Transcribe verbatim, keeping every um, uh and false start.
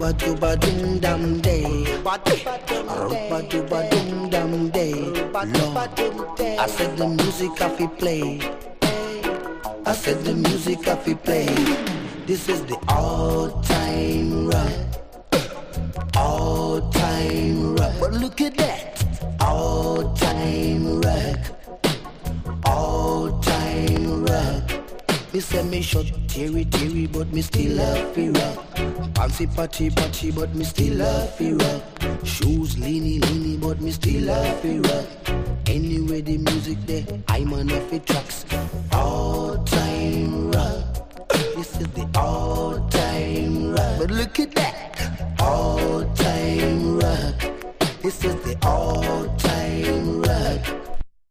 Aruba duba dum dum day. Aruba duba dum dum day. Lord, I said the music I fi play. I said the music I fi play. This is the all-time rock. All-time rock. But look at that. All-time rock. All-time rock. Me say me short teary teary, but me still love fi rock. Fancy patchy patchy, but me still love fi rock. Shoes leany leany, but me still love fi rock. Anyway the music there, I'm on off it tracks. All-time rock. This is the all-time rock. But look at that. All-time rock. This is the all-time